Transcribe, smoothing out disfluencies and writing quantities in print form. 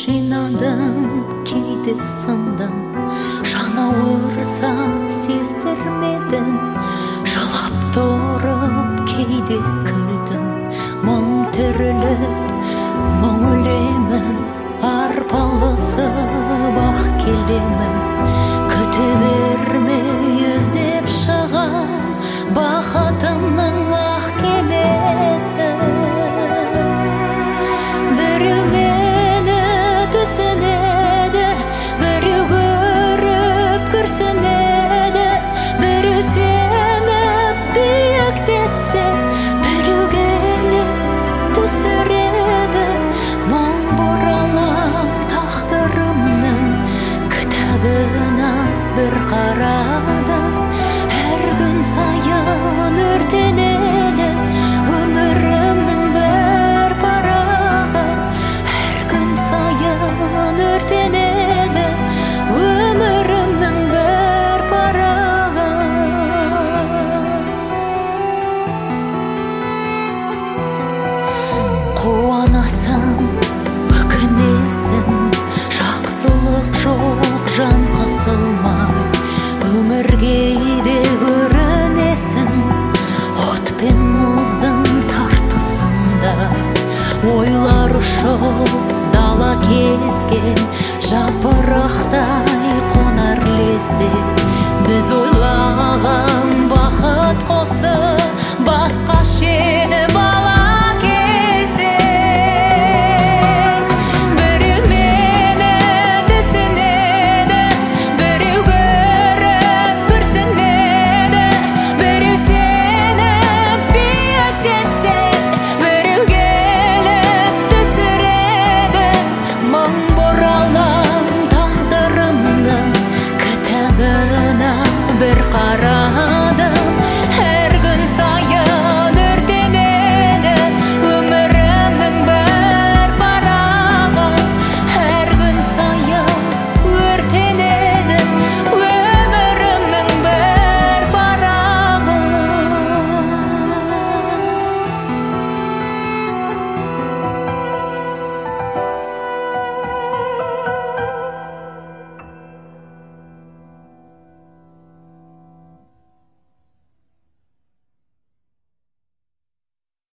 жинадым, кейде сындым, жан ауырса сездірмедім. Жылап тұрып кейде күлдім, мың түріліп мың өлемін, арпалысып ақ келемін. Күте бермей іздеп шығам бақытымның ақ кемесі. Біреу мені түсінеді, біреу көріп күрсінеді, біреу сеніп биіктетсе, біреу келіп түсіреді. Мың бұралам тағдырымның кітабына бір қарадым. Әр күн сайын өртенеді өмірімнің бір парағы. Әр күн сайын өртенеді өмірімнің бір парағы. Қуанасың, өкінесің, жақсылық жоқ жан қысылмай. Өмірге де көрінесің, от пен мұздың тартысында. Ойлар ұшып дала кезген, жапырақтай қонар лезде. Біз